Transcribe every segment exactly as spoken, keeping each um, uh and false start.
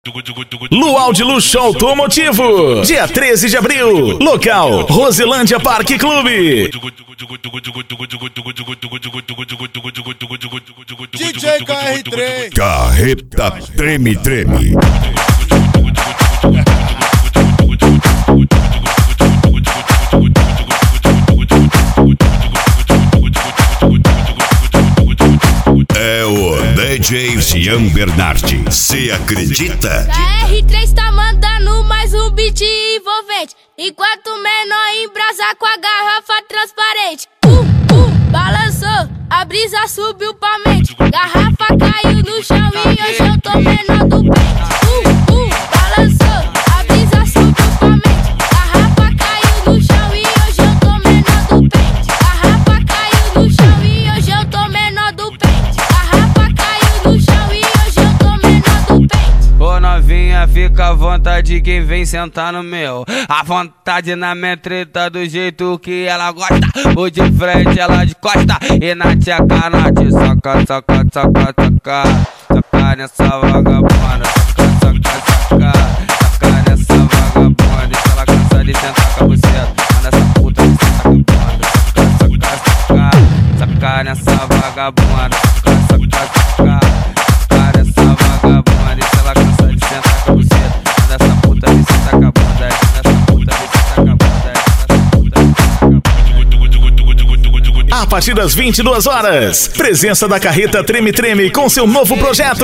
Luau de Luxo Automotivo, dia treze de abril, local Rosilândia Parque Clube. D J K R três. Carreta treme treme. É o D J Jean Bernardi. Cê acredita? K R três tá mandando mais um beat envolvente, enquanto o menor embrasa com a garrafa transparente. Uh, uh, balançou, a brisa subiu pra mente, garrafa caiu no chão e hoje eu tô menor do pente. Uh, uh, balançou, a brisa subiu pra mente, garrafa caiu no chão e hoje eu tô menor do pente. Garrafa caiu no chão e hoje eu tô menor do pente. Garrafa caiu no chão e hoje eu tô menor do pente. Ô novinha, fica à vontade, quem vem sentar no meu. À vontade na minha treta, do jeito que ela gosta. Ou de frente, ela de costa. E na tcheca, na te saca, saca, saca, saca. Saca nessa vagabunda, saca, saca, saca. Saca nessa vagabunda, deixa ela cansar de tentar com a buceta. Mas nessa puta que senta com a bunda. Saca, saca, saca. Saca nessa vagabunda, saca, saca, saca. Saca nessa vagabunda, deixa ela cansar de sentar com a buceta. Mas nessa puta que senta com a bunda. Nessa puta que senta com a bunda. Nessa puta que senta com a bunda. A partir das vinte e duas horas, presença da Carreta Treme Treme com seu novo projeto.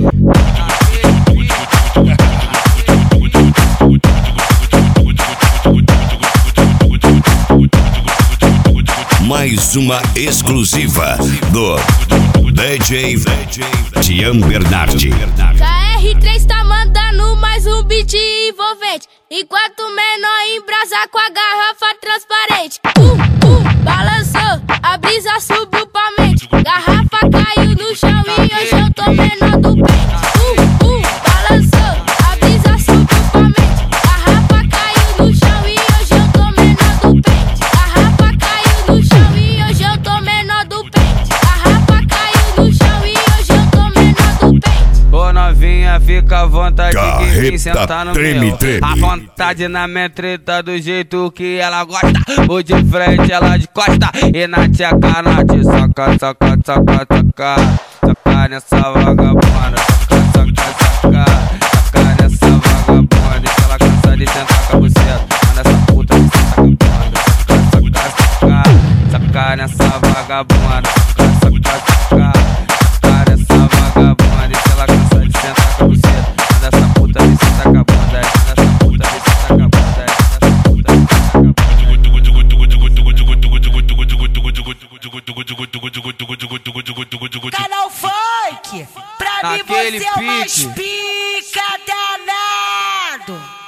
Mais uma exclusiva do D J Jean Bernardi. K R três tá mandando mais um beat envolvente, enquanto o menor embrasa com a garrafa transparente. Uh, uh, balançou, a brisa subiu pra mente, garrafa caiu no chão e hoje eu tô menor do pente. Uh, uh, balançou, a brisa subiu pra mente, garrafa caiu no chão e hoje eu tô menor do pente. Garrafa caiu no chão e hoje eu tô menor do pente. Garrafa caiu no chão e hoje eu tô menor do pente. Ô novinha, fica à vontade, quem vem Carreta sentar no treme, meu. treme. À vontade na minha treta, do jeito que ela gosta. Ou de frente, ela de costa. E na tcheca, na te saca, saca, saca, saca. Saca nessa vagabunda, saca, saca, saca. Saca nessa vagabunda, deixa ela cansar de tentar com a buceta. Mas nessa puta que senta com a bunda. Saca, saca, saca. Saca nessa vagabunda, saca, saca, saca. Saca nessa vagabunda, deixa ela cansar de sentar com a buceta. Mas nessa puta que senta com a bunda. Nessa puta que senta com a bunda. Nessa puta que senta com a bunda. Canal Funk, pra mim Naquele você é o mais pique. pica danado.